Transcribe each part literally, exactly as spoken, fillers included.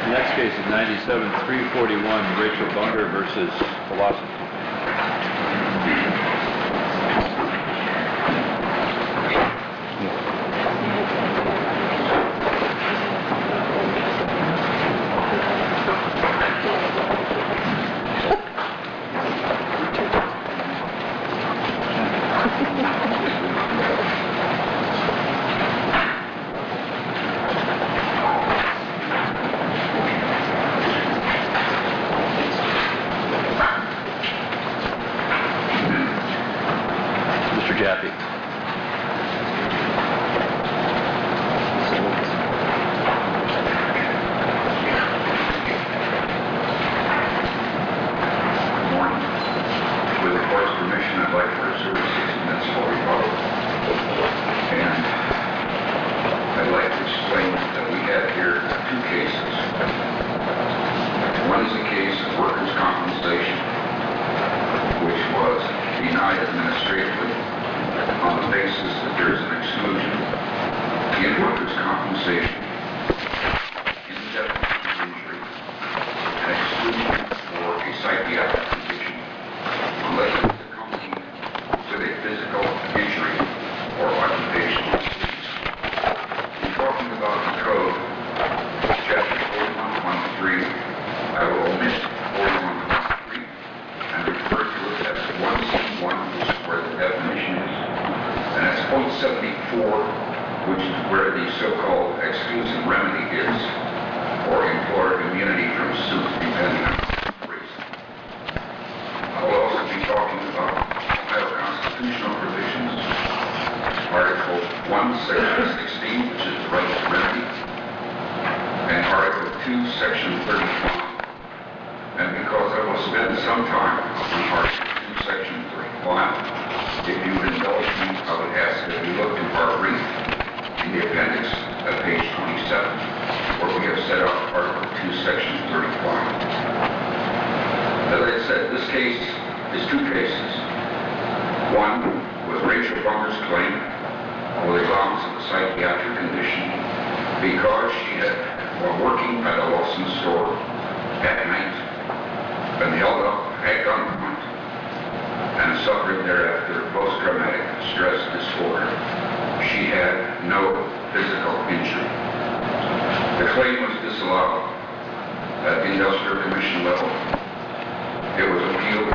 The next case is ninety-seven three forty-one, Rachel Bunger versus Philosophy. Mister Jaffe. With the court's permission, I'd like to reserve sixty minutes for rebuttal. And I'd like to explain that we have here two cases. One is a case of workers' compensation, which was denied administratively on the basis that there is an exclusion in workers' compensation, indefinite injury, an exclusion for a psychiatric condition unless it is accompanied with a physical injury or occupational disease. We're talking about the code, chapter forty-one twenty-three. I will omit forty-one twenty-three and refer to it as one C one, which is where the definition is, and that's point seventy-four, which is where the so-called exclusive remedy is, or employer immunity from suit depending on race. I will also be talking about Ohio constitutional provisions, Article one, Section sixteen, which is the right to remedy, and Article two, Section thirty-five. And because I will spend some time on Article two, Section thirty-five, if you would indulge me, I would ask that you look to our brief in the appendix at page twenty-seven, where we have set up Article two, Section thirty-five. As I said, this case is two cases. One was Rachel Bunger's claim for the allowance of a psychiatric condition because she had, while working at a Lawson store at night, been held up at gunpoint and suffered thereafter post-traumatic stress disorder. She had no physical injury. The claim was disallowed at the Industrial Commission level. It was appealed.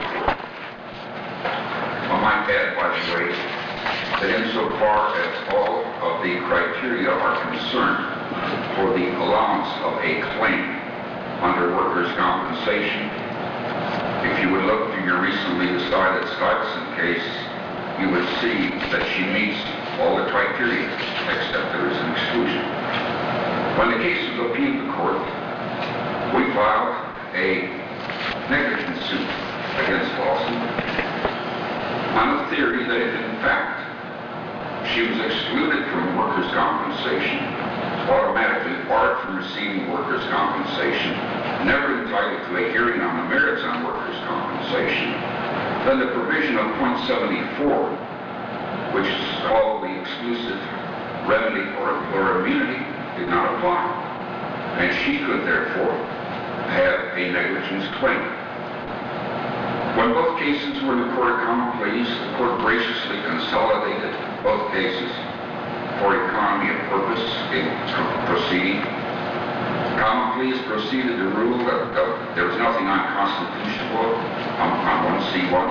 I might add, by the way, that insofar as all of the criteria are concerned for the allowance of a claim under workers' compensation, if you would look to your recently decided Stuyvesant case, you would see that she meets all the criteria, except there is an exclusion. When the case was appealed to court, we filed a negligence suit against Lawson on the theory that if in fact she was excluded from workers' compensation, automatically barred from receiving workers' compensation, never entitled to a hearing on the merits on workers' compensation, then the provision of point seventy-four, which is called the exclusive remedy for employer immunity, did not apply. And she could therefore have a negligence claim. When both cases were in the Court of Common Pleas, the Court graciously consolidated both cases for economy of purpose in proceeding. Common Pleas proceeded to rule that uh, there was nothing unconstitutional on, on one C one,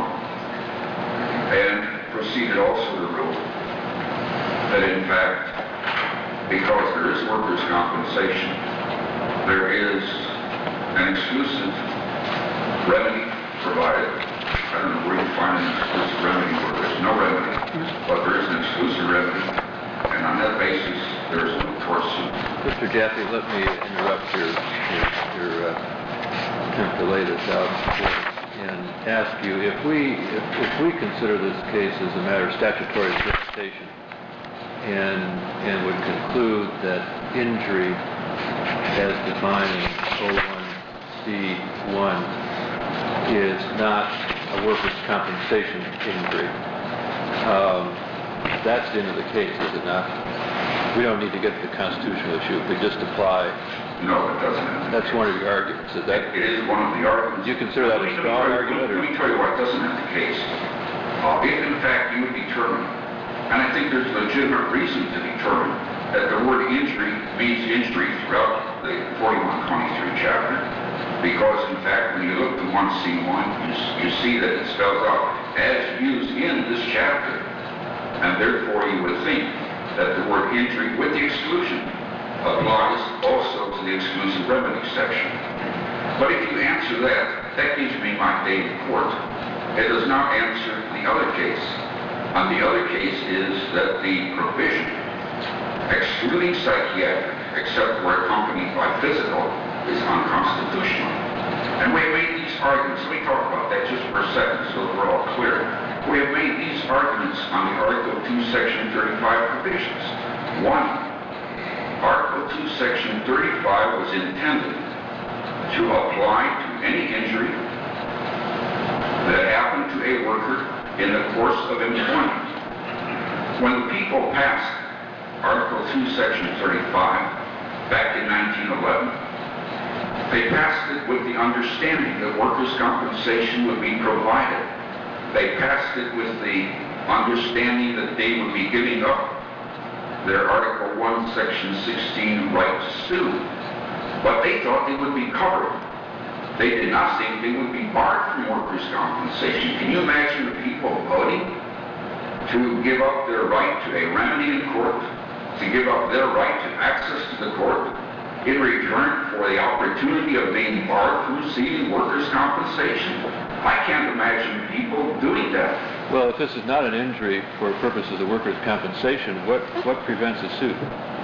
and proceeded also to rule that in fact, because there is workers' compensation, there is an exclusive remedy provided. I don't know where you find an exclusive remedy where there's no remedy, but there is an exclusive remedy, and on that basis, there is no tort suit. Mister Jaffe, let me interrupt your, your, your uh, attempt to lay this out and ask you, if we, if, if we consider this case as a matter of statutory interpretation and, and would conclude that injury as defined in oh one C one is not a workers' compensation injury, um, that's the end of the case, is it not? We don't need to get to the constitutional issue. If we just apply. No, it doesn't end That's one of your arguments, is that? It is one of the arguments. Do you consider that a Let me- strong let me- argument, or- Let me tell you what doesn't have the case. Uh, if in fact you determine, and I think there's legitimate reason to determine that the word injury means injury throughout the forty-one twenty-three chapter, because in fact when you look to one C one, you, s- you see that it spells out as used in this chapter, and therefore you would think that the word injury with the exclusion applies also to the exclusive remedy section. But if you answer that, that gives me my day in court. It does not answer the other case. And the other case is that the provision excluding psychiatric, except where accompanied by physical, is unconstitutional. And we have made these arguments. Let me talk about that just for a second so that we're all clear. We have made these arguments on the Article two, Section thirty-five provisions. One, Article two, Section thirty-five was intended to apply to any injury that happened to a worker in the course of employment. When the people passed Article two, Section thirty-five back in nineteen eleven, they passed it with the understanding that workers' compensation would be provided. They passed it with the understanding that they would be giving up their Article one, Section sixteen right to sue. But they thought they would be covered. They did not think they would be barred from workers' compensation. Can you imagine the people voting to give up their right to a remedy in court, to give up their right to access to the court, in return for the opportunity of being barred from receiving workers' compensation? I can't imagine people doing that. Well, if this is not an injury for purposes of workers' compensation, what, what prevents a suit?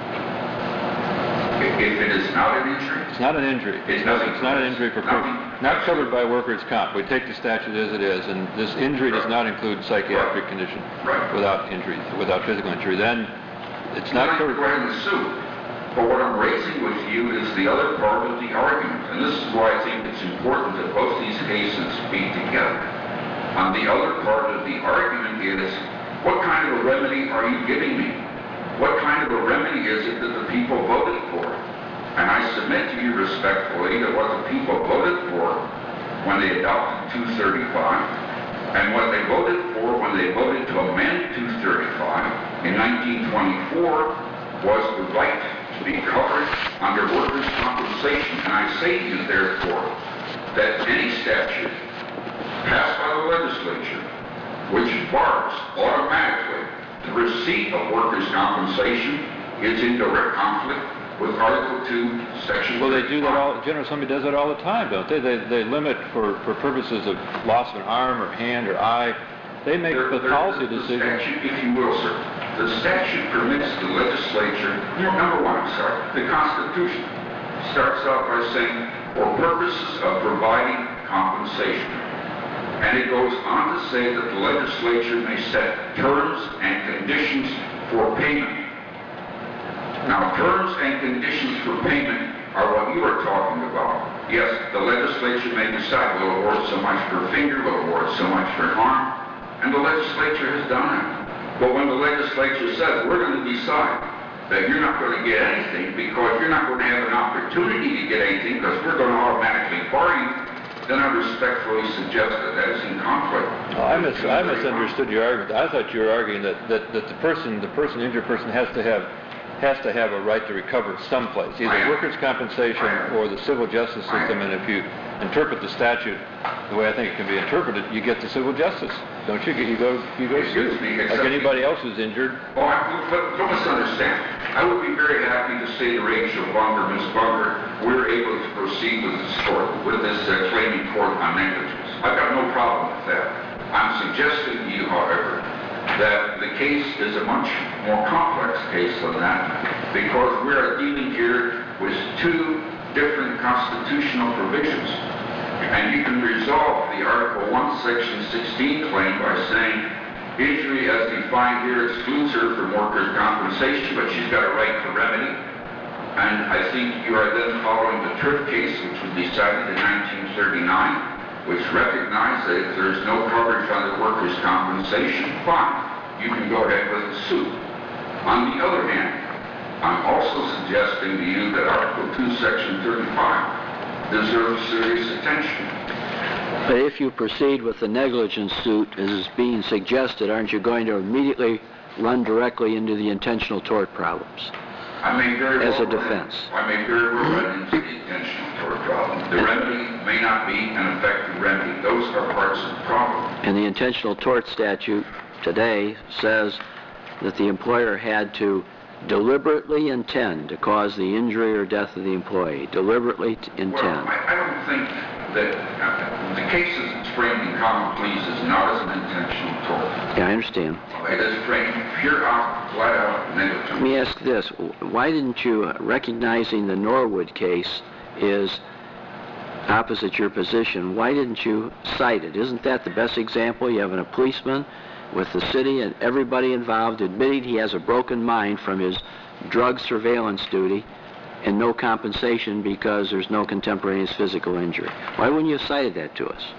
If it is not an injury, It's not an injury. It's nothing. It's not an injury for pur- Nothing. not covered by workers' comp. We take the statute as it is, and this injury does not include psychiatric Right. condition Right. without injury, without physical injury. Then it's then I not can covered. go ahead and sue. But what I'm raising with you is the other part of the argument, and this is why I think it's important that both these cases be together. And the other part of the argument is, what kind of a remedy are you giving me? What kind of a remedy is it that the people voted for? And I submit to you respectfully that what the people voted for when they adopted two thirty-five, and what they voted for when they voted to amend two thirty-five in nineteen twenty-four was the right to be covered under workers' compensation. And I say to you, therefore, that any statute passed by the legislature which bars automatically the receipt of workers' compensation is in direct conflict with Article two, Section Well, they do that thirty-five. all, General Assembly does that all the time, don't they? They, they limit for, for purposes of loss of an arm or hand or eye. They make There- the there- policy the decision. statute, if you will, sir, the statute permits the legislature, no, number one, I'm sorry, the Constitution starts out by saying, for purposes of providing compensation. And it goes on to say that the legislature may set terms and conditions for payment. Now, terms and conditions for payment are what you are talking about. Yes, the legislature may decide we'll award so much per finger, we'll award so much per arm, and the legislature has done it. But when the legislature says, we're going to decide that you're not going to get anything because you're not going to have an opportunity to get anything because we're going to automatically bar you, then I respectfully suggest that that is in conflict. Oh, I, mis- I misunderstood your argument. I thought you were arguing that, that, that the person, the person, injured person has to have has to have a right to recover someplace, I either am. workers' compensation I am. or the civil justice I am. system. And if you interpret the statute the way I think it can be interpreted, you get the civil justice, don't you? You go, you go It sue, gives me- like except- anybody else who's injured. Oh, I, but don't misunderstand. I would be very happy to say to Rachel Bunker, Miz Bunker, we're able to proceed with this court, with this uh, claim in court on negligence. I've got no problem with that. I'm suggesting to you, however, that the case is a much more complex case than that, because we are dealing here with two different constitutional provisions. And you can resolve the Article one, Section sixteen claim by saying injury as defined here excludes her from workers' compensation, but she's got a right to remedy. And I think you are then following the Tripp case, which was decided in nineteen thirty-nine, which recognized that if there's no coverage under workers' compensation, fine, you can go ahead with the suit. On the other hand, I'm also suggesting to you that Article two, Section thirty-five deserve serious attention. But if you proceed with the negligence suit as is being suggested, aren't you going to immediately run directly into the intentional tort problems? I may very well As a run- defense. I may very well run into the intentional tort problem. The remedy may not be an effective remedy. Those are parts of the problem. And the intentional tort statute today says that the employer had to deliberately intend to cause the injury or death of the employee. Deliberately t- Well, intend. I, I don't think that uh, the cases that's framed in common pleas is not as an intentional tort. Yeah, I understand. It is framed pure out, flat out negligence. Let me ask this. Why didn't you, uh, recognizing the Norwood case is opposite your position, why didn't you cite it? Isn't that the best example? You have a policeman with the city and everybody involved admitting he has a broken mind from his drug surveillance duty and no compensation because there's no contemporaneous physical injury. Why wouldn't you have cited that to us?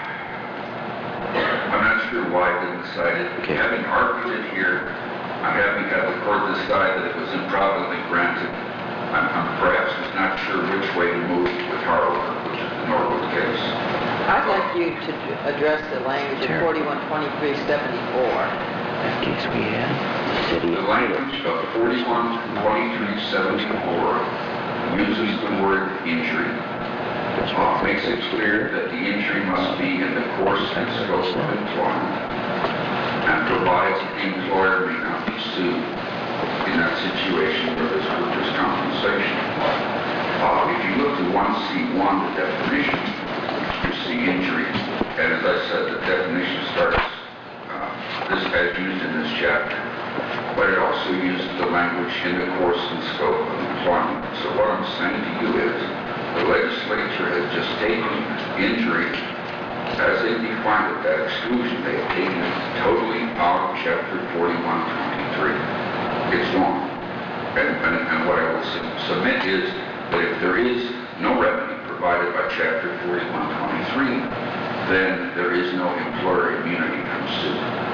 I'm not sure why I didn't cite it. Okay. Having argued it here, I'm happy to have the court decide that it was improvidently granted. I'm, I'm perhaps just not sure which way to move with Harlow, which is the Norwood case. I'd like you to d- address the language of Sure. forty-one twenty-three seventy-four. That case we had, the city. The language of forty-one twenty-three seventy-four uses the word injury. Uh, makes it clear that the injury must be in the course and scope of employment, and provides that the employer may not be sued in that situation where there's workers' compensation. Uh, if you look at one C one, the definition, you see injury, and as I said, the definition starts uh, this as used in this chapter, but it also uses the language in the course and scope of employment. So what I'm saying to you is, the legislature has just taken injury as they defined it, that exclusion. They have taken it totally out of chapter forty-one twenty-three. It's wrong. And, and, and what I will su- submit is that if there is no remedy provided by chapter forty-one twenty-three, then there is no employer immunity from suit.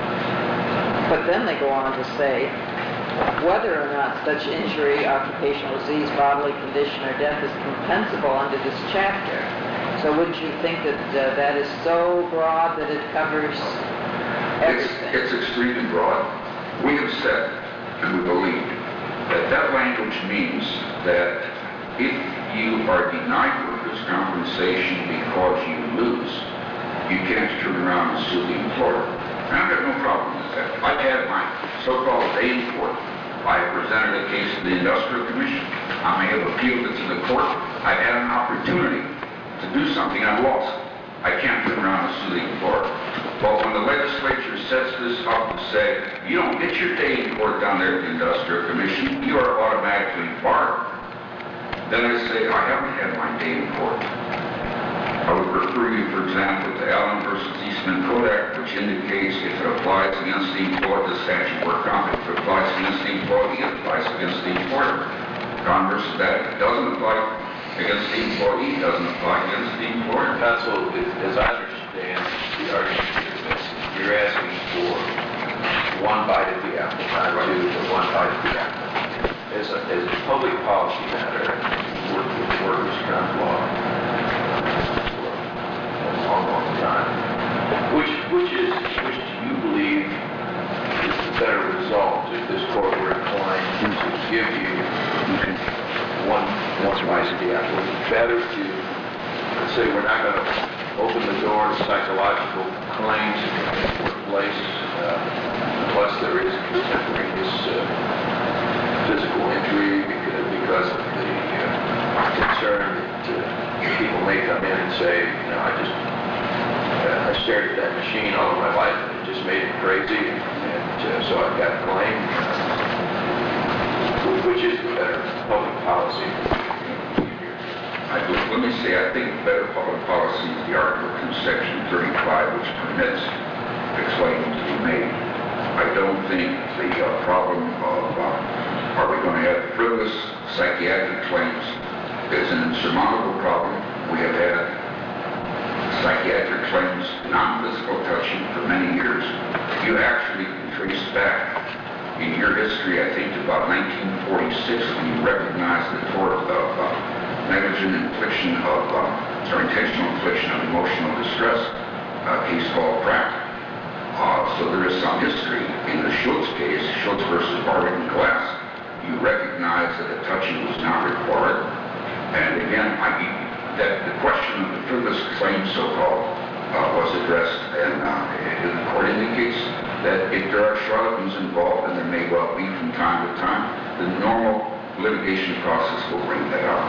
But then they go on to say, whether or not such injury, occupational disease, bodily condition, or death is compensable under this chapter. So wouldn't you think that uh, that is so broad that it covers It's, everything? it's extremely broad. We have said, and we believe, that that language means that if you are denied workers' compensation because you lose, you can't turn around and sue the employer. And I've got no problem with that. I've had my so-called day in court. I have presented a case to the Industrial Commission. I may have appealed it to the court. I've had an opportunity to do something. I've lost. I can't turn around and sue the employer. But when the legislature sets this up to say, you don't get your day in court down there at the Industrial Commission, you are automatically barred, then I say, I haven't had my day in court. I would refer you, for example, to Allen versus Eastman Kodak, which indicates if it applies against the employer, the statute work comp, if it applies against the employee, it applies against the employer. Converse of that, if it doesn't apply against the employee, it doesn't apply against the employer. Counsel, as I understand the argument here, you're asking for one bite at the apple, not two, but one bite at the apple. As a, as a public policy matter, work with workers' comp law for a long, long time. Which, which is, which do you believe is the better result if this court were inclined to give you one, one bite at the apple? Is it better to, let's say, we're not going to open the door to psychological claims in the workplace uh, unless there is contemporaneous uh, physical injury because, because of the uh, concern that uh, people may come in and say, you know, I just uh, I stared at that machine all of my life and it just made me crazy, and, and uh, so I've got a claim. Uh, which is the better public policy? I, let me say, I think better public policy is the Article two, Section thirty-five, which permits the claim to be made. I don't think the uh, problem of uh, are we going to have frivolous psychiatric claims is an insurmountable problem. We have had psychiatric claims, non-physical touching, for many years. You actually can trace back in your history, I think, to about nineteen forty-six when you recognized the tort of uh, negligent infliction of uh, or intentional infliction of emotional distress, a case called Pratt. Uh, so there is some history. In the Schultz case, Schultz versus Bartlett and Glass, you recognize that a touching was not required. And again, I mean, that the question of the frivolous claim, so-called, uh, was addressed, and uh, the court indicates that if there are charlatans involved, and there may well be from time to time, the normal litigation process will bring that up.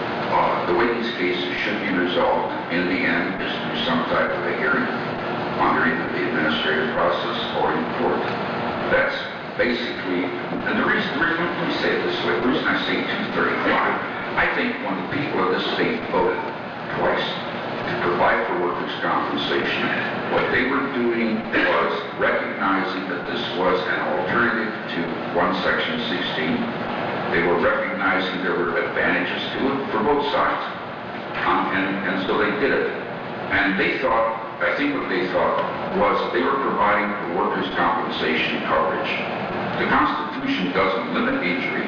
Uh, the way these cases should be resolved in the end is through some type of a hearing under either the administrative process or in court. That's basically, and the reason, the reason let me say it this way, the reason I say two thirty-five, I think when the people of this state voted twice to provide for workers' compensation, what they were doing was recognizing that this was an alternative to one section sixteen. They were recognizing there were advantages to it for both sides. Um, and, and so they did it. And they thought, I think what they thought was they were providing for workers' compensation coverage. The Constitution doesn't limit injury,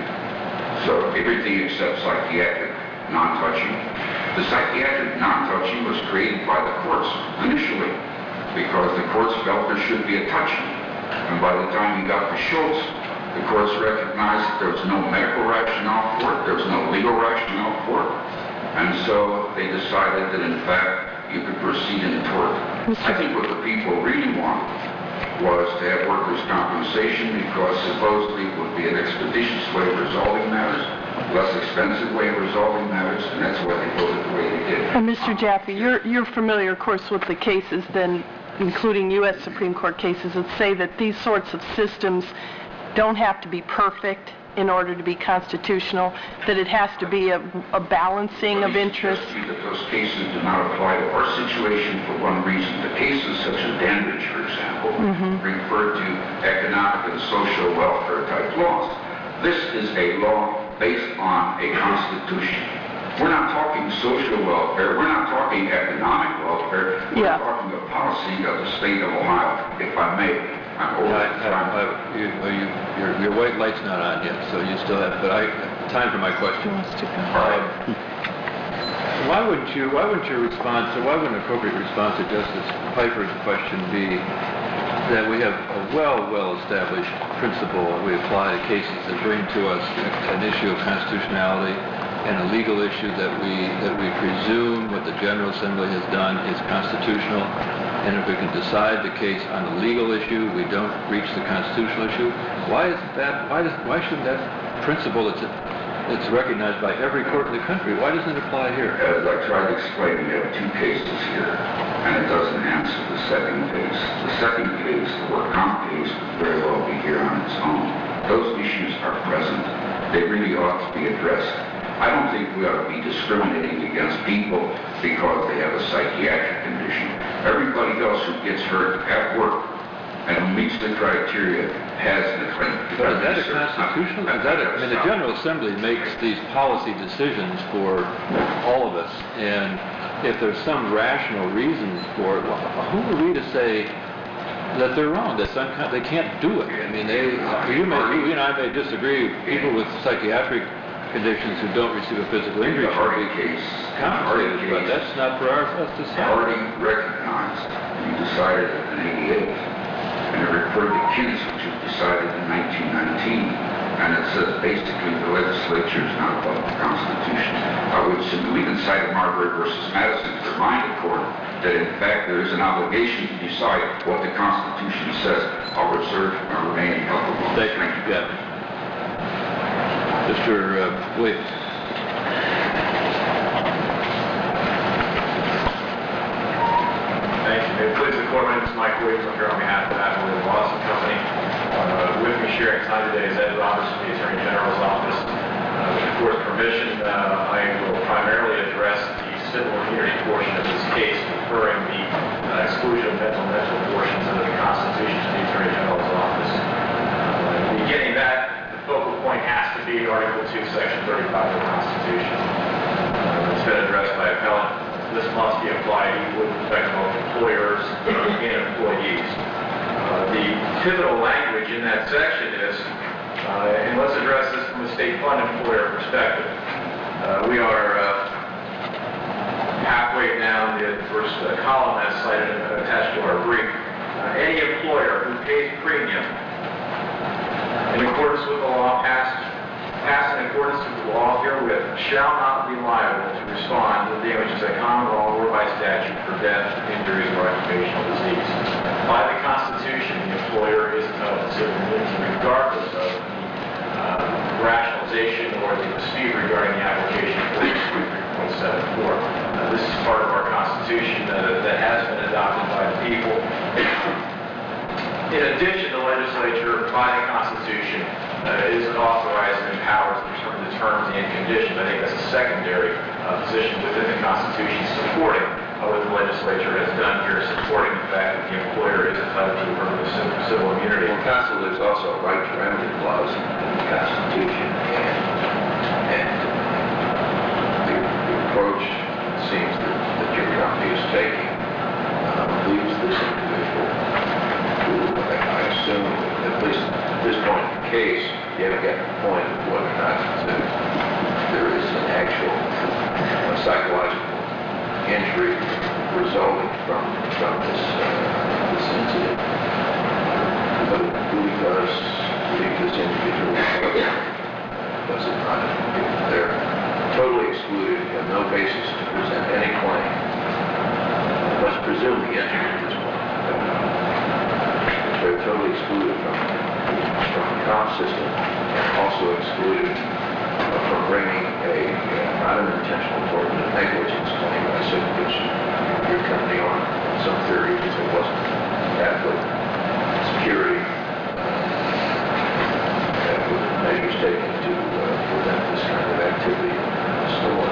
so everything except psychiatric non-touching. The psychiatric non-touching was created by the courts initially because the courts felt there should be a touching. And by the time you got to Schultz, the courts recognized that there was no medical rationale for it, there was no legal rationale for it, and so they decided that in fact you could proceed in tort. I think what the people really wanted was to have workers' compensation because supposedly it would be an expeditious way of resolving matters, less expensive way of resolving matters, and that's why they voted the way they did. And Mister Jaffe, you're, you're familiar, of course, with the cases then, including U S Supreme Court cases that say that these sorts of systems don't have to be perfect in order to be constitutional, that it has to be a, a balancing of interests. That those cases do not apply to our situation for one reason. The cases such as Dandridge, for example, mm-hmm. refer to economic and social welfare type laws. This is a law based on a constitution. We're not talking social welfare, we're not talking economic welfare, we're yeah. talking the policy of the state of Ohio, if I may. I'm over I, I, I, you, you, your, your white light's not on yet, so you still have, but I, time for my question. Um, why wouldn't you, why wouldn't your response, or why wouldn't an appropriate response to Justice Piper's question be that we have a well, well-established principle that we apply to cases that bring to us an issue of constitutionality and a legal issue that we, that we presume what the General Assembly has done is constitutional, and if we can decide the case on the legal issue, we don't reach the constitutional issue. Why isn't that, why does, why shouldn't that principle that's, that's recognized by every court in the country, why doesn't it apply here? As I tried to explain, we have two cases here, and it doesn't answer the second case. The second case, the work comp case, could very well be here on its own. Those issues are present. They really ought to be addressed. I don't think we ought to be discriminating against people because they have a psychiatric condition. Everybody else who gets hurt at work and who meets the criteria has the claim. But is that a constitutional? Is that a, I mean, the General Assembly makes these policy decisions for all of us, and if there's some rational reason for it, well, who are we to say that they're wrong? That's uncon- they can't do it. I mean, they. You may, you and I may disagree. People with psychiatric conditions who don't receive a physical injury the Hardy case, compensated, case, but that's not for our, us to say. Already recognized, you decided in eighty-eight, and it referred to Keynes, which was decided in nineteen nineteen, and it says basically the legislature is not above the Constitution. I would simply even cite Marbury versus Madison to remind the court that in fact there is an obligation to decide what the Constitution says. I'll reserve my remaining couple of moments. Thank you. Yeah. Mister Uh, Williams. Thank you. May it please the court, my name is Mike Williams. I'm here on behalf of that with the Lawson Company. Uh, with me sharing time today is Ed Roberts from the Attorney General's office. Uh, with the court's permission, uh, I will primarily address the civil immunity portion of this case, referring the uh, exclusion of mental mental portions under the Constitution to the Attorney General's office. Uh, beginning that, focal point has to be Article two, Section thirty-five of the Constitution. Uh, it's been addressed by appellant. This must be applied equally with respect to both employers and employees. Uh, the pivotal language in that section is, uh, and let's address this from a state fund employer perspective. Uh, we are uh, halfway way down the first uh, column that's cited uh, attached to our brief. Uh, any employer who pays premium in accordance with the law passed, passed in accordance with the law herewith shall not be liable to respond to the damages by common law or by statute for death, injuries, or occupational disease. By the Constitution, the employer is entitled to civil immunity regardless of the uh, rationalization or the dispute regarding the application of forty-three point seven four. Uh, this is part of our Constitution uh, that has been adopted by the people. In addition, the legislature, by the Constitution, uh, is authorized and empowered to determine the terms and conditions. I think that's a secondary uh, position within the Constitution supporting uh, what the legislature has done here, supporting the fact that the employer is entitled to affirmative civil, civil immunity. Well, Counsel, there's also a right to remedy clause in the Constitution, and, and the, the approach it seems that, that your company is taking uh, leaves this individual who, I, I assume, at least at this point in the case, you haven't got the point of whether or not uh, there is an actual uh, psychological injury resulting from from this uh, this incident. But who does leave this individual? Does it not? They're totally excluded, have no basis to present any claim. Let's presume the injury at this point. They're totally excluded from, from the comp system, and also excluded uh, from bringing a, uh, not an intentional tort, but a negligence claim, I assume, which your company on some theory because it wasn't adequate security, uh, adequate measures taken to uh, prevent this kind of activity in the store.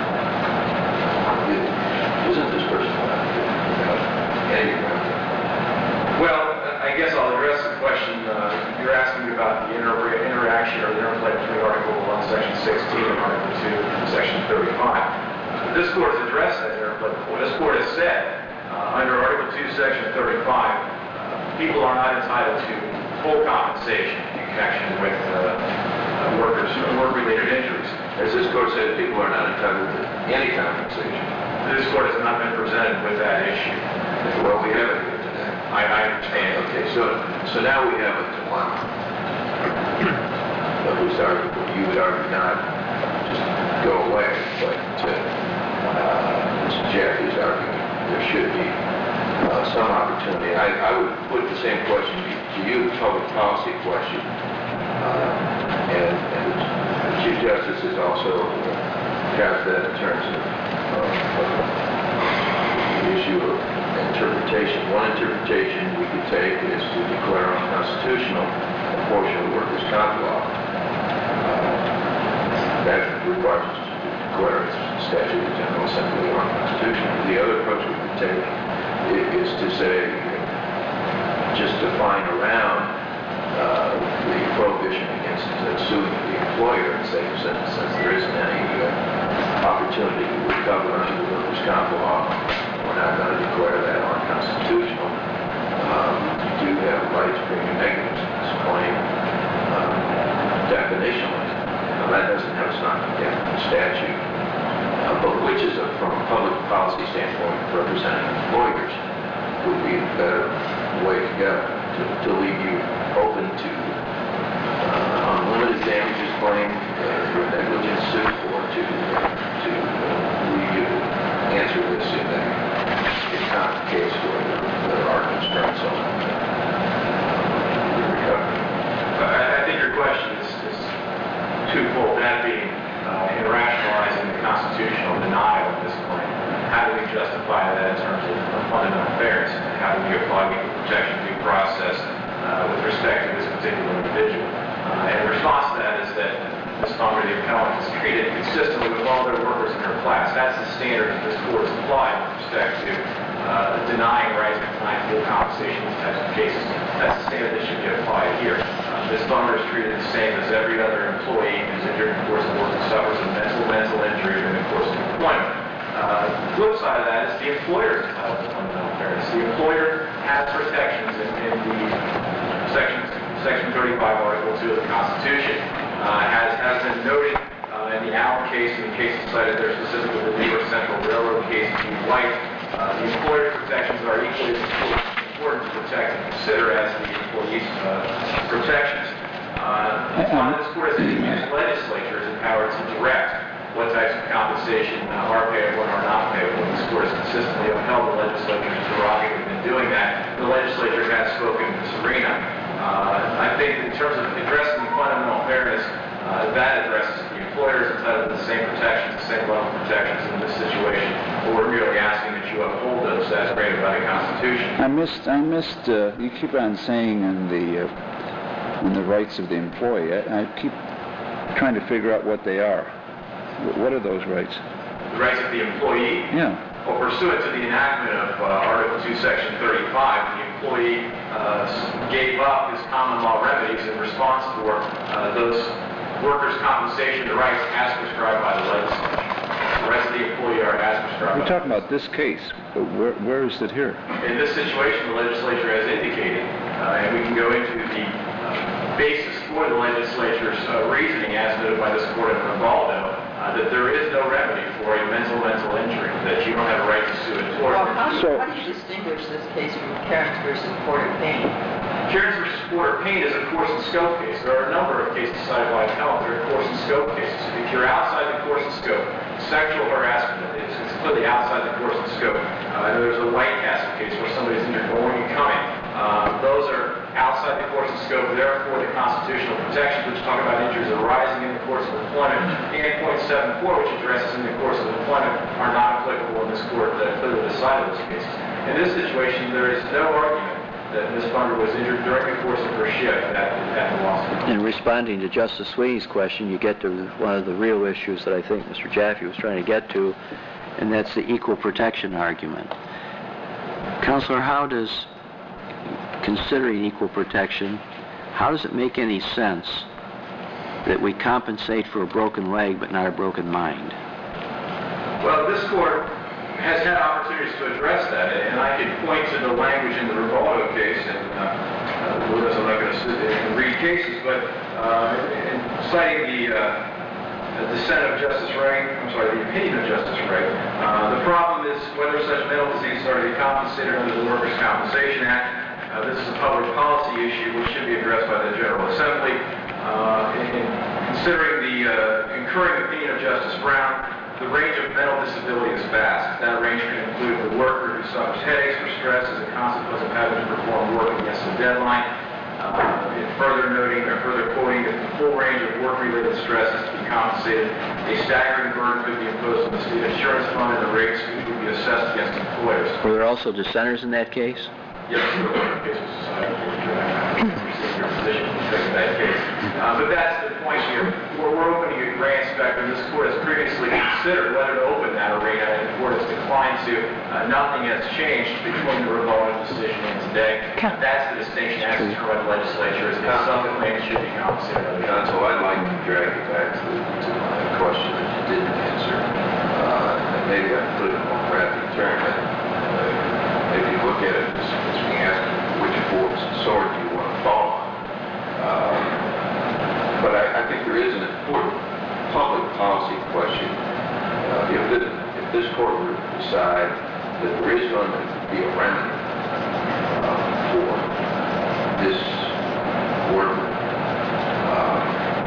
Isn't this person allowed to without any ground? Well, I guess I'll address the question. Uh, you're asking about the inter interaction or the interplay between Article one, Section sixteen, and Article two, Section thirty-five. Uh, this Court has addressed that interplay before. This Court has said, uh, under Article two, Section thirty-five, uh, people are not entitled to full compensation in connection with uh, uh, workers or work-related injuries. As this Court said, people are not entitled to any compensation. This Court has not been presented with that issue. Well, we haven't given to that. I, I understand. Okay, so so now we have a dilemma. At least argue, you would argue not just go away, but uh, uh, Mister Jaffe's arguing there should be uh, some opportunity. I, I would put the same question to you, public policy question, uh, and, and the Chief Justice has also cast that in terms of, of, of the issue of interpretation. One interpretation we could take is to declare unconstitutional a portion of the workers' comp law. Uh, that requires us to declare its statute of general assembly unconstitutional. The other approach we could take is to say, just define around uh, the prohibition against uh, suing the employer and say, since, since there isn't any uh, opportunity to recover under the workers' comp law, we're not going to declare that unconstitutional. Um, you do have a right to bring a negligence claim um, definitionally. Now, that doesn't have a definite statute, uh, but which is, a, from a public policy standpoint, representing employers, would be a better way to go, to, to leave you open to uh, unlimited damages claim uh, for negligence suit, or to, to uh, leave you to answer this in a it's not the case where there are constraints on the recovery. I, I think your question is, is twofold, that being uh, in rationalizing the constitutional denial of this claim. How do we justify that in terms of fundamental fairness? And how do we apply equal protection due process uh, with respect to this particular individual? Uh, and the response to that is that Miz Conger, the appellant, is treated consistently with all their workers in her class. That's the standard that this Court has applied with respect to uh, denying rights and denying full compensation in these types of cases. That's the standard that should be applied here. Uh, Miz Conger is treated the same as every other employee who's injured in the course of work and suffers a mental mental injury during the course of employment. Uh, the flip side of that is the employer is entitled to fundamental fairness. The employer has protections in, in the section, section thirty-five, Article two of the Constitution. Uh, has, has been noted uh, in the Allen case and the cases cited there, specifically the New York Central Railroad case, the white. Uh, the employer protections are equally as important to protect and consider as the employee's uh, protections. Uh, on this court, as the legislature is empowered to direct what types of compensation uh, are payable and are not payable. This court has consistently upheld the legislature's prerogative in doing that. The legislature has spoken in this arena. Uh, I think in terms of addressing fundamental fairness, uh, that addresses the employers entitled to the same protections, the same level of protections in this situation. But we're merely asking that you uphold those as granted by the Constitution. I missed, I missed, uh, you keep on saying in the, uh, in the rights of the employee. I, I keep trying to figure out what they are. What are those rights? The rights of the employee? Yeah. Well, pursuant to the enactment of uh, Article two, Section thirty-five, the employee uh, gave up his common law remedies in response for uh, those workers' compensation rights as prescribed by the legislature. The rights of the employee are as prescribed. We're talking about this case, but where, where is it here? In this situation, the legislature has indicated, uh, and we can go into the uh, basis for the legislature's uh, reasoning as noted by this court in Rivaldo, Uh, that there is no remedy for a mental mental injury, that you don't have a right to sue it toward. Well, how do, So- you, how do you distinguish this case from Cairns versus Porter Payne? Cairns versus Porter Payne is a course and scope case. There are a number of cases cited by appellant that are course and scope cases. If you're outside the course and scope, sexual harassment is it's clearly outside the course and scope. Uh, there's a White Castle case where somebody's injured going and coming. Uh, those are outside the course and scope, therefore the constitutional protections which talk about injuries arising in the course of employment, and point seven four, which addresses in the course of employment, are not applicable in this court that clearly decided those cases. In this situation, there is no argument that Miz Bunger was injured during the course of her shift at, at the lawsuit. In responding to Justice Sweeney's question, you get to one of the real issues that I think Mister Jaffe was trying to get to, and that's the equal protection argument. Counselor, how does, considering equal protection, how does it make any sense that we compensate for a broken leg but not a broken mind? Well, this court has had opportunities to address that, and I can point to the language in the Rivaldo case, and uh, uh, Lewis, I'm not going to sit there and read cases, but uh, in citing the uh, the dissent of Justice Wray, I'm sorry, the opinion of Justice Wray, uh, the problem is whether such mental diseases are to be compensated under the Workers' Compensation Act. Uh, this is a public policy issue which should be addressed by the General Assembly. Uh, in, in considering the uh, concurring opinion of Justice Brown, the range of mental disability is vast. That range can include the worker who suffers headaches or stress as a consequence of having to perform work against a deadline. Uh, in further noting or further quoting that the full range of work-related stress is to be compensated. A staggering burden could be imposed on the state insurance fund, and the rates would be assessed against employers. Were there also dissenters in that case? Yes, there were cases decided for your position in that case. Uh, but that's the point here. We're, we're opening a grand spectrum. This court has previously considered whether to open that arena, and the court has declined to. Uh, nothing has changed between the Rivaldo decision and today. That's the distinction as determined by the legislature, is that some claims should be compensated. Counsel, I'd like to drag you back to, to my question that you didn't answer. Uh, and maybe I put it in a more graphic term, but uh, if you look at it, it's, it's being asked which forks and sword do you want to fall on. Uh, but I, I think there is an important public policy question. Uh, if, the, if this court were to decide that there is going to be a remedy uh, for this worker, uh,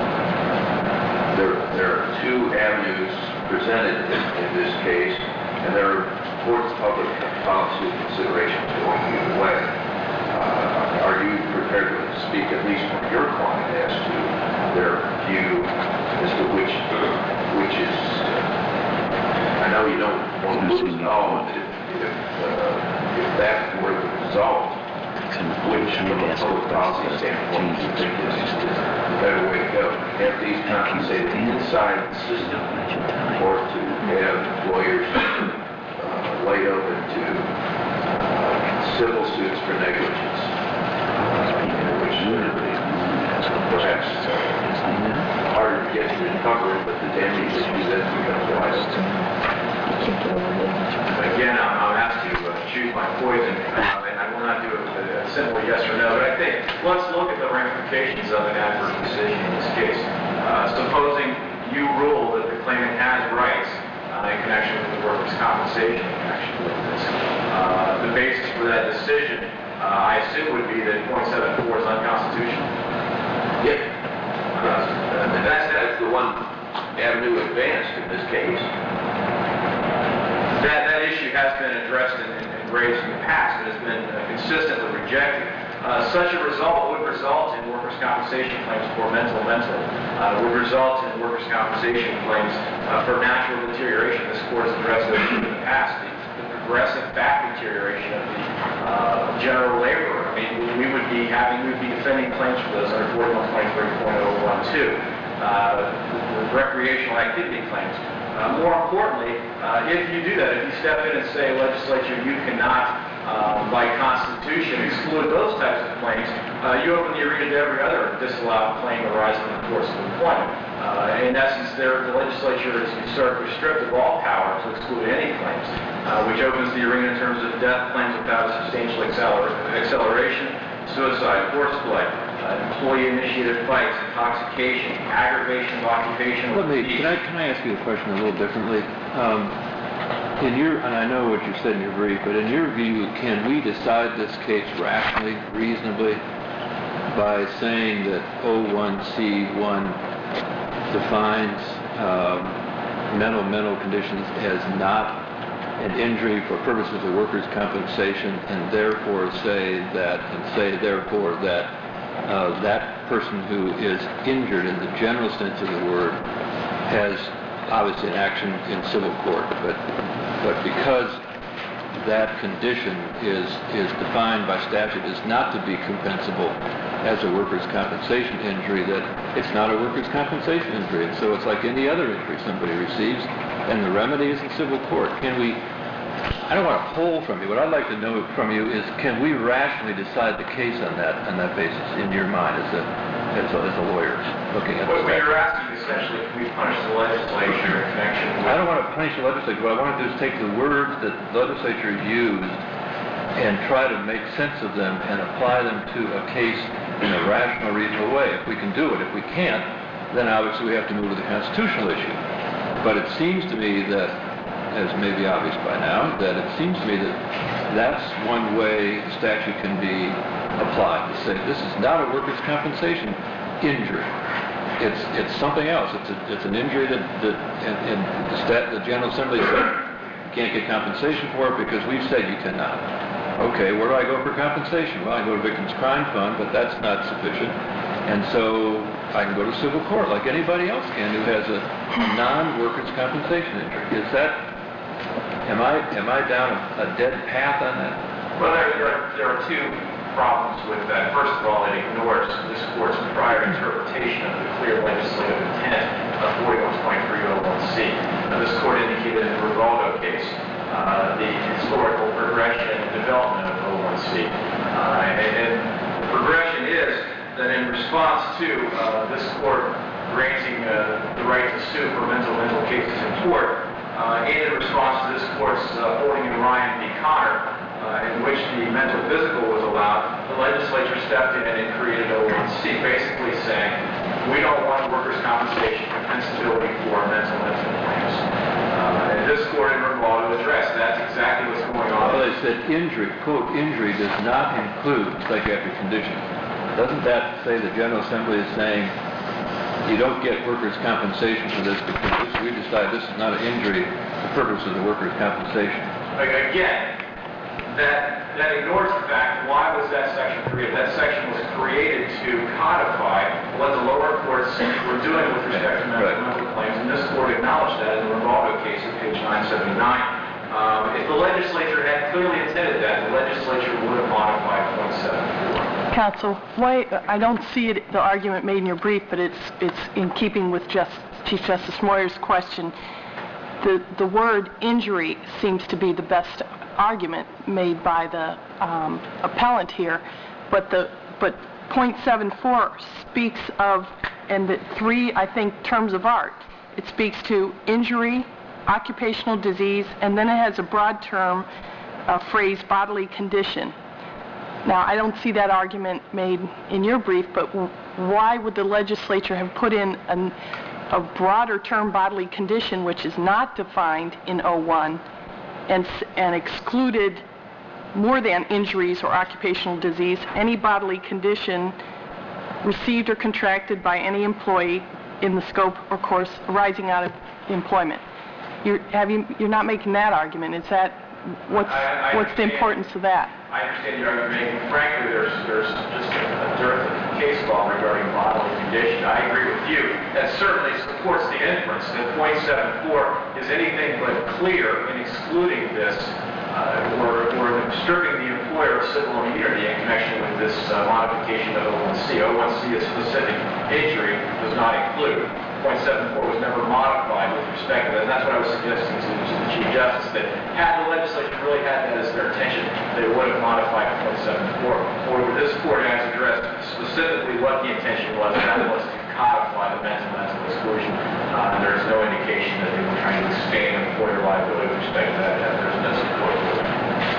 there, there are two avenues presented in, in this case, and there are important public policy considerations going either way. Uh, are you prepared to speak at least from your client as to their view as to which which is? Uh, I know you don't want to lose it all, but if if, uh, if that were the result, which from a public policy standpoint you think is, is the better way to go? Have these compensated inside the system, or to have lawyers uh, laid open to uh, civil suits for negligence, uh, which perhaps uh, harder to get to recover, but the damage issue then becomes wide open. Again, I'm, I'm asked to uh, choose my poison, uh, and I will not do it with a simple yes or no, but I think let's look at the ramifications of an adverse decision in this case. Uh, supposing you rule that the claimant has rights uh, in connection with the workers' compensation action. basis for that decision, uh, I assume would be that point seven four is unconstitutional. Yeah. Uh, and that's, that's the one avenue advanced in this case. That, that issue has been addressed and, and raised in the past, but has been uh, consistently rejected. Uh, such a result would result in workers' compensation claims for mental mental, uh, would result in workers' compensation claims uh, for natural deterioration. This court has addressed those in the past, the, the progressive back deterioration of the uh, general laborer. I mean, we, we would be having, we would be defending claims for those under forty-one twenty-three point oh one two, uh, the, the recreational activity claims. Uh, more importantly, uh, if you do that, if you step in and say, legislature, you cannot, um, by Constitution, exclude those types of claims, uh, you open the arena to every other disallowed claim arising in the course of employment. Uh, in essence, there, the legislature is usurped restrictive all power to exclude any claims, uh, which opens the arena in terms of death claims without a substantial acceler acceleration, suicide, horseplay, uh, employee-initiated fights, intoxication, aggravation of occupational Let me, disease. can I, can I ask you a question a little differently? Um, in your, and I know what you said in your brief, but in your view, can we decide this case rationally, reasonably, by saying that oh one C one defines um, mental mental conditions as not an injury for purposes of workers' compensation, and therefore say that, and say therefore that uh, that person who is injured in the general sense of the word has obviously an action in civil court, but but because that condition is is defined by statute as not to be compensable as a workers' compensation injury, that it's not a workers' compensation injury, and so it's like any other injury somebody receives, and the remedy is in civil court. Can we, I don't want to pull from you, what I'd like to know from you is, can we rationally decide the case on that on that basis, in your mind, as a, as a, as a lawyer looking at What this? you're asking essentially, can we punish the legislature in connection with... I don't want to punish the legislature. What I want to do is take the words that the legislature used and try to make sense of them and apply them to a case in a rational, reasonable way. If we can do it. If we can't, then obviously we have to move to the constitutional issue. But it seems to me that, as may be obvious by now, that it seems to me that that's one way the statute can be applied, to say this is not a workers' compensation injury. It's it's something else. It's a, it's an injury that, that and, and the, stat, the General Assembly said you can't get compensation for it because we've said you cannot. Okay, where do I go for compensation? Well, I go to Victims' Crime Fund, but that's not sufficient. And so I can go to civil court like anybody else can who has a, a non-workers' compensation injury. Is that, am I am I down a, a dead path on that? Well, there, there, are, there are two problems with that. First of all, it ignores this court's prior interpretation of the clear legislative intent of forty-one twenty-three oh one C. Now, this court indicated in the Rivaldo case uh, the historical progression and development of oh one C. Uh, and, and the progression is that in response to uh, this court granting uh, the right to sue for mental mental cases in court, uh, and in response to this court's uh, holding in Ryan v. Connor, Uh, in which the mental physical was allowed, the legislature stepped in and created oh one C, basically saying, we don't want workers' compensation compensability for mental mental claims. Uh, and this court in Rivaldo addressed that's exactly what's going on. Well, they said injury, quote, injury does not include psychiatric conditions. Doesn't that say the General Assembly is saying you don't get workers' compensation for this because this, we decide this is not an injury for purposes of workers' compensation? Again, that that ignores the fact, why was that section created? That section was created to codify what the lower courts were doing with respect to mental, Right. mental claims, and this court acknowledged that in the Rivaldo case at page nine seventy-nine. Um, if the legislature had clearly intended that, the legislature would have modified point seven four. Counsel, why, I don't see it, the argument made in your brief, but it's it's in keeping with just, Chief Justice Moyer's question. The, the word injury seems to be the best argument made by the um, appellant here, but the but point seven four speaks of, and the three, I think, terms of art. It speaks to injury, occupational disease, and then it has a broad term, uh, phrase, bodily condition. Now, I don't see that argument made in your brief, but w why would the legislature have put in an, a broader term, bodily condition, which is not defined in oh one, and, and excluded more than injuries or occupational disease, any bodily condition received or contracted by any employee in the scope or course arising out of employment. You're, have you, you're not making that argument. Is that, what's, I- I what's the understand. importance of that? I understand the argument you're making. Frankly, there's, there's just a dearth of case law regarding bodily condition. I agree with you. That certainly supports the inference that point seven four is anything but clear in excluding this, uh, or, or stripping the employer of civil immunity in connection with this uh, modification of O one C. O one C, a specific injury, does not include. point seven four was never modified with respect to that, and that's what I was suggesting to, to the Chief Justice, that had the legislature really had that as their intention, they would have modified point seven four. Or this court has addressed specifically what the intention was, and that was to codify the mental mental exclusion, uh, and there's no indication that they were trying to expand employer liability with respect to that, and there's no support for it.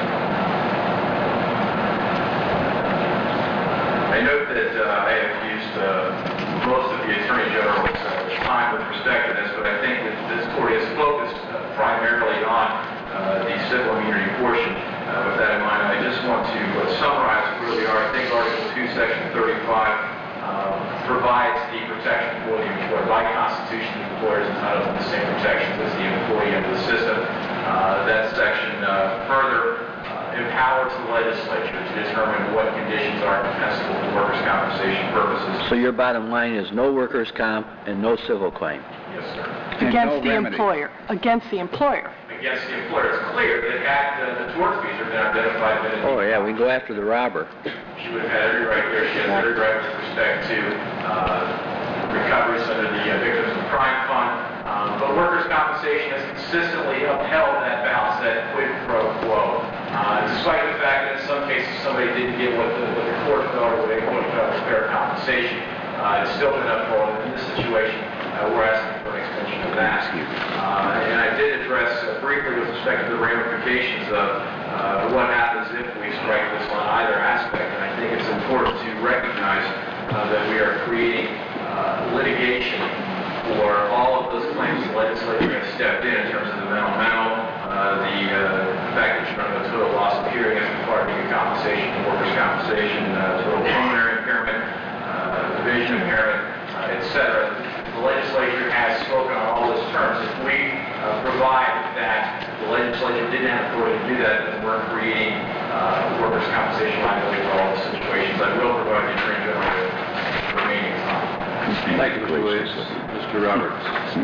I note that uh, I have used uh, most of the Attorney General's uh, time with respect to this, but I think that this court is focused uh, primarily on uh, the civil immunity portion. Uh, with that in mind, I just want to uh, summarize where we are. I think Article two, Section thirty-five uh, provides the protection for the employer. By Constitution, the employer is entitled to the same protections as the employee under the system. Uh, that section uh, further empowers the legislature to determine what conditions are compensable for workers' compensation purposes. So your bottom line is no workers' comp and no civil claim? Yes, sir. And Against no the remedy. employer, against the employer. Against the employer. It's clear that had uh, the tortfeasor been identified, that Oh, yeah, we can go after the robber. she would have had every right there. She has every right with respect to uh, recoveries under the uh, Victims of Crime Fund. Um, but workers' compensation has consistently upheld that balance, that quid pro quo. Uh, despite the fact that in some cases somebody didn't get what the, what the court felt or what they felt was fair compensation, uh, it's still been upheld. In this situation, uh, we're asking for an extension of that. Uh, and I did address uh, briefly with respect to the ramifications of uh, what happens if we strike this on either aspect. And I think it's important to recognize uh, that we are creating uh, litigation for all of those claims the legislature has stepped in, in terms of the mental mental, uh, the uh, fact that you're going to have a total loss of hearing as required to get compensation for workers' compensation, uh, total pulmonary impairment, uh, vision impairment, uh, et cetera. The legislature has spoken on all those terms. If we uh, provide that the legislature didn't have authority to do that, then we're creating uh, workers' compensation liability for all the situations. I will provide the Attorney General with the remaining time. Thank you, Mister Williams. Mister Roberts.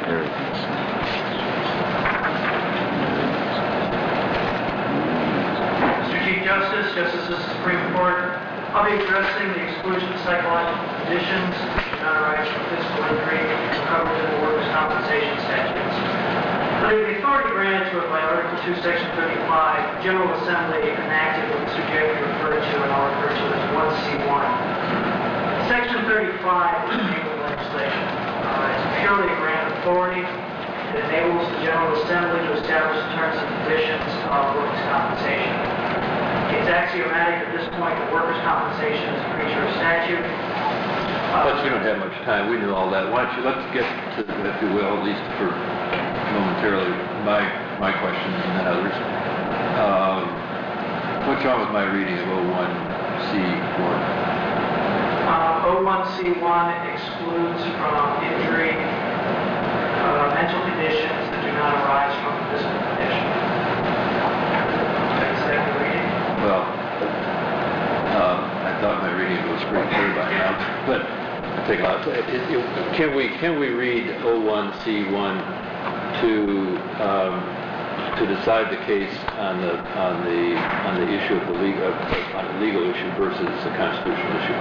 Mister Chief Justice, Justices of the Supreme Court, I'll be addressing the exclusion of psychological conditions which do not arise from physical injury covered in the workers' compensation statutes. Under the authority granted to it by Article two, Section thirty-five, the General Assembly enacted what Mister Jeffrey referred to and I'll refer to as one C one. Section thirty-five is enabling legislation. Uh, it's purely a grant of authority. It enables the General Assembly to establish the terms and conditions of workers' compensation. It's axiomatic at this point that workers' compensation is a creature of statute. Uh, But we don't have much time. We knew all that. Why don't you, let's get to, if you will, at least for momentarily, my, my questions and then others. Um, what's wrong with my reading of O one C one? Uh, O one C one excludes from injury uh, mental conditions that do not arise from a physical condition. That's the reading. Well, um, I thought my reading was pretty clear by now, but I take a lot. It- it- Can we, can we read O one C one to, um, to decide the case on the, on the, on the issue of the legal, on a legal issue versus a constitutional issue?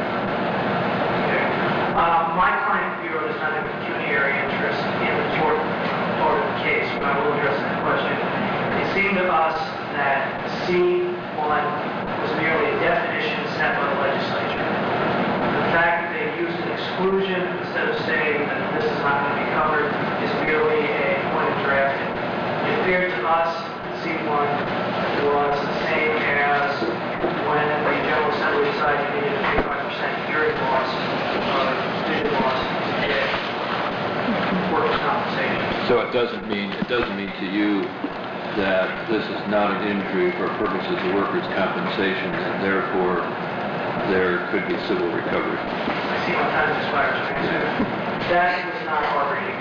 Uh, my client bureau does not have a pecuniary interest in the tort part of the case, but I will address that question. It seemed to us that C one was merely a definition set by the legislature. The fact that they used an exclusion instead of saying that this is not going to be covered is merely a point of drafting. It appeared to us that C one was the same as when the General Assembly decided you needed a twenty-five percent hearing loss or vision loss to get workers' compensation. So it doesn't mean, it doesn't mean to you that this is not an injury for purposes of workers' compensation, and therefore there could be civil recovery. I see my time has expired, Mister Chairman. That was not our reading.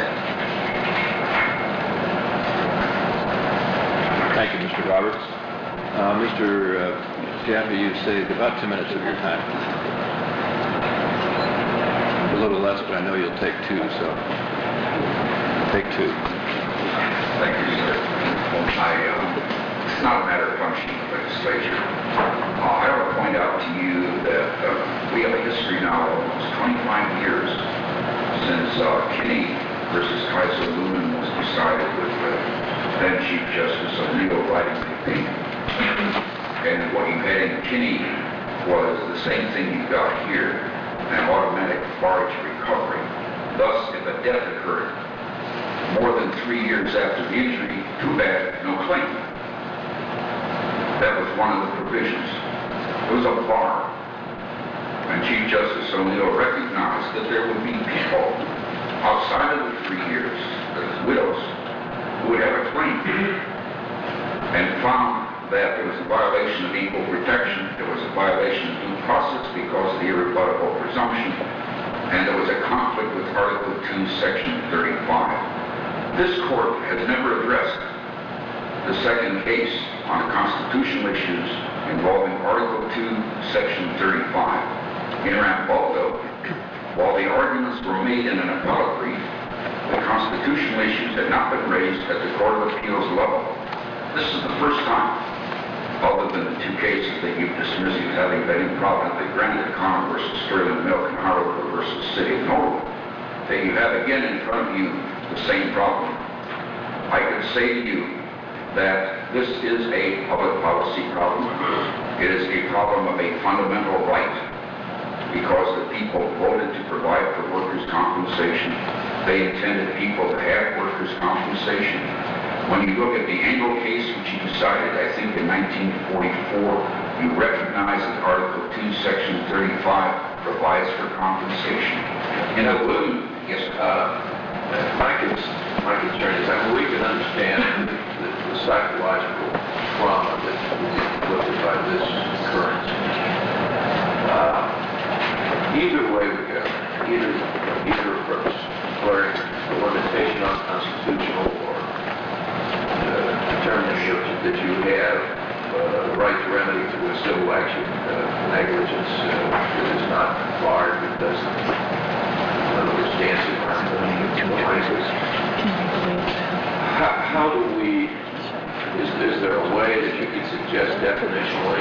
Thank you, Mister Roberts. Uh, Mister uh, Jaffe, you saved about two minutes of your time. A little less, but I know you'll take two, so take two. Thank you, sir. I, uh, it's not a matter of functioning of legislature. Uh, I want to point out to you that uh, we have a history now of almost twenty-five years since uh, Kinney versus Kaiser Lumen was decided with uh, then Chief Justice O'Neill writing the opinion. And what you had in Kinney was the same thing you got here, an automatic barge recovery. Thus, if a death occurred more than three years after the injury, too bad, no claim. That was one of the provisions. It was a bar. And Chief Justice O'Neill recognized that there would be people outside of the three years, as widows, who would have a claim, and found that there was a violation of equal protection, there was a violation of due process because of the irrebuttable presumption, and there was a conflict with Article two, Section thirty-five. This court has never addressed the second case on constitutional issues involving Article two, Section thirty-five. In Rambaldo, while the arguments were made in an appellate brief, the constitutional issues had not been raised at the Court of Appeals level. This is the first time, other than the two cases that you've dismissed as having been improvidently granted, Connor versus Sterling Milk and Harlow versus City of Norwood, that you have again in front of you the same problem. I could say to you that this is a public policy problem. It is a problem of a fundamental right, because the people voted to provide for workers' compensation. They intended people to have workers' compensation. When you look at the Engel case, which you decided, I think, in nineteen forty-four, you recognize that Article two, Section thirty-five provides for compensation. In a balloon, yes, Uh, my, cons my concern is, I mean, we can understand the, the, the psychological trauma that is inflicted by this occurrence. Uh, either way we go, either, either approach, declaring a limitation on constitutional or uh, determining that you have uh, the right to remedy through a civil action, uh, negligence uh, that is not barred, that doesn't, in other words, dancing around the how, how do we, is, is there a way that you could suggest definitionally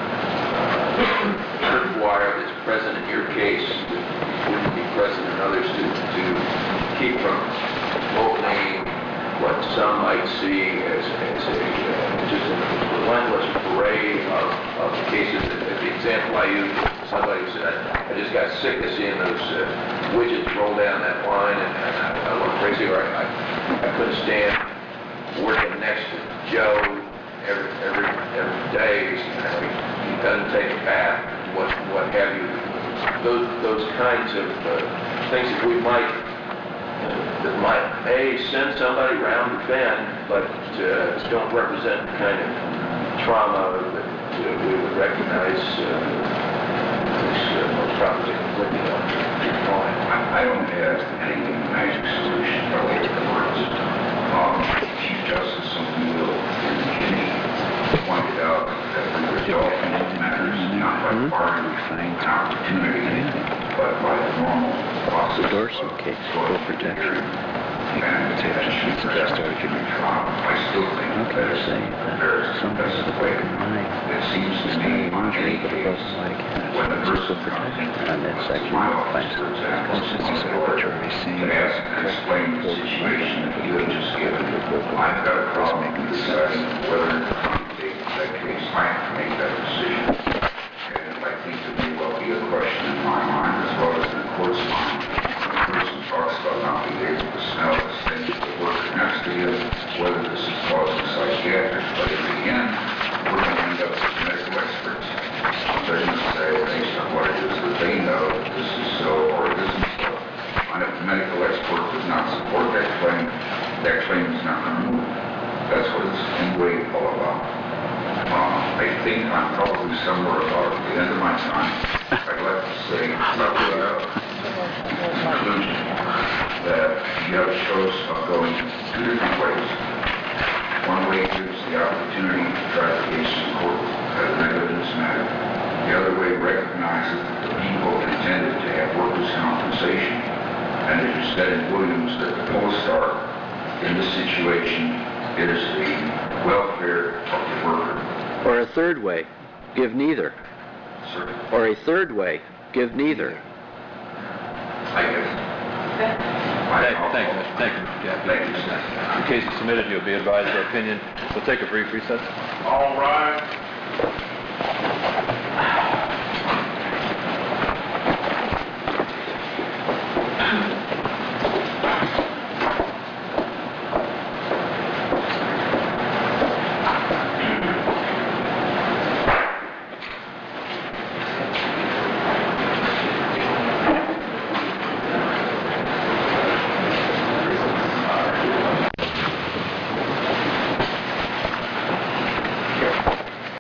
uh, require that's present in your case that wouldn't be present in others to, to keep from opening what some might see as, as a uh, just a relentless parade of, of cases? The example I used, somebody said, I, I just got sick of seeing those uh, widgets roll down that line, and, and I, I went crazy, or I, I, I couldn't stand working next to Joe every every every day. You know, he, he doesn't take a bath, what what have you. Those those kinds of uh, things that we might uh, that might a send somebody round the bend, but uh, don't represent the kind of trauma that uh, we would recognize uh, as uh, most probably inflicted on the client. I, I don't have any magic solution related to words. Um, Chief Justice O'Neill and Kinney pointed out that we resolve these matters not by barring an opportunity, but by the normal process. The Dorsey case, full protection. And attention to that argument. I still think How can you say that there's that somebody best with a way. broken line It seems to is me, not in any injured but a case, broken leg has when the no person full comes protection into on that section my of office, the for example, It's just on as the order, arbitrary saying to ask and explain the situation that you had just given. I've got a problem deciding whether or not to take that case. I have to make that decision. And I think there may well be a question in my mind as well as in the court's mind. When a person talks about not being able to smell the stench of the worker next to you, whether this is causing psychiatric, but in the end, we're going to end up with medical experts. They're going to say, based on what it is that they know, this is so or it isn't so. And if the medical expert does not support that claim, that claim is not removed. That's what it's think I'm probably somewhere about at the end of my time. I'd like to say, probably a conclusion, that you have a choice of going two different ways. One way gives the opportunity to try the case in court as an evidence matter. The other way recognizes that the people intended to have workers' compensation. And as you said in Williams, that the Post Star, in this situation, is the welfare of the worker. Or a third way, give neither. Sir, Or a third way, give neither. I guess. Thank thank you, thank you, Mister Jaffe. Thank you, sir. The case is submitted, you'll be advised of our opinion. We'll take a brief recess. All right.